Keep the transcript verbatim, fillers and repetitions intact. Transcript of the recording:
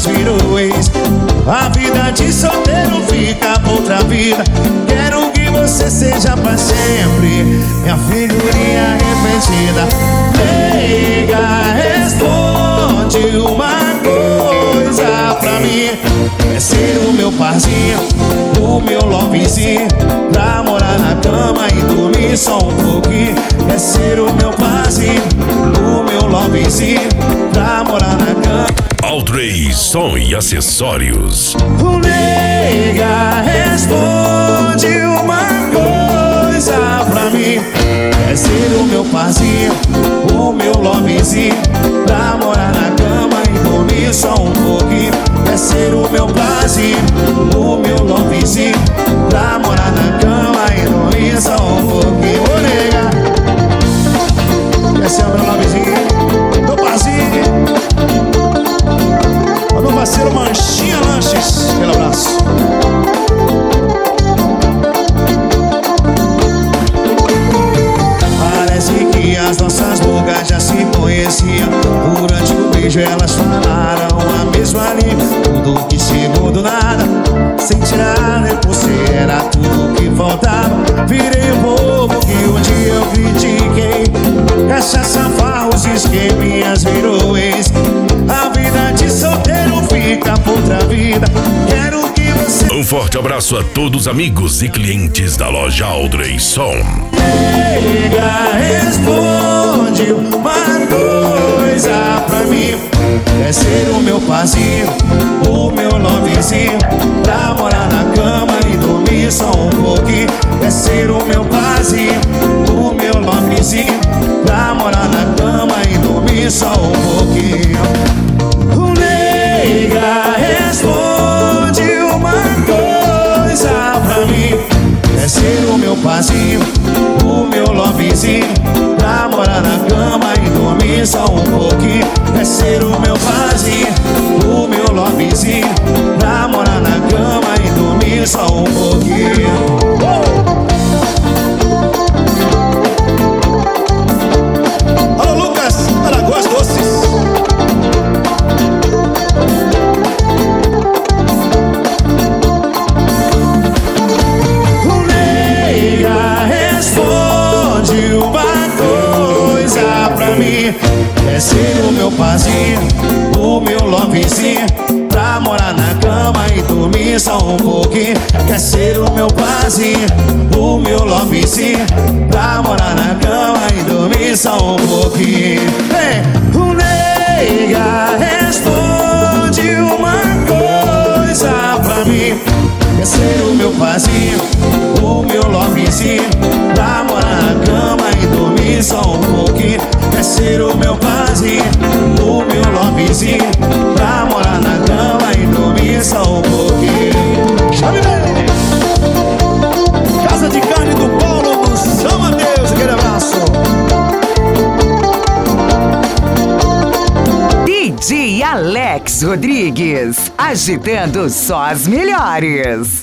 minhas virou ex. A vida de solteiro fica pra outra vida. Quero que você seja pra sempre minha figurinha repetida. Nega, responde uma coisa pra mim. Quer ser o meu parzinho, o meu lovezinho, pra morar na cama e dormir só um pouquinho. Quer ser o meu parzinho, o meu lovezinho, pra morar na cama. Aldrey Som e Acessórios. O nega, responde uma coisa pra mim. Quer ser o meu parzinho, o meu lovezinho, pra morar na cama e dormir só um pouquinho. Quer ser o meu parzinho, o meu lovezinho, pra morar na cama e dormir só um pouquinho. Ô nega, quer ser o meu lovezinho, meu parzinho. Meu parceiro Manchinha Lanches, aquele abraço. Parece que as nossas bocas já se conheciam. Durante o beijo elas falaram a mesma língua. Tudo que chegou do nada, sem tirar nem por si, era tudo que faltava. Virei o bobo que um dia eu critiquei. Cachaça, farros, esqueminhas, virou ex. A vida de solteiro fica pra outra vida. Quero que você... Um forte abraço a todos os amigos e clientes da loja Aldrey Som. Nega, responde uma coisa pra mim. Quer ser o meu parzinho, o meu lovezinho, pra morar na cama e dormir só um pouquinho. Quer ser o meu parzinho, o meu lovezinho, pra morar na cama e dormir só um pouquinho. O nega, responde uma coisa pra mim. Quer ser o meu parzinho, o meu lovezinho, pra morar na cama e dormir só um pouquinho. Quer ser o meu parzinho, o meu lovezinho, pra morar na cama e dormir só um pouquinho. Oh! Alô, Lucas, Alagoas Doces. Quer ser o meu parzinho, o meu lovezinho, pra morar na cama e dormir só um pouquinho. Quer ser o meu parzinho, o meu lovezinho, pra morar na cama e dormir só um pouquinho. Hey, o nega, responde uma coisa pra mim. Quer ser o meu parzinho, o meu lovezinho, pra morar na cama e dormir só um pouquinho. Quer ser o meu parzinho, o meu lovezinho, pra morar na cama e dormir só um pouquinho. Chame bem! Casa de Carne do Paulo do São Mateus, aquele abraço. D J Alex Rodrigues, agitando só as melhores.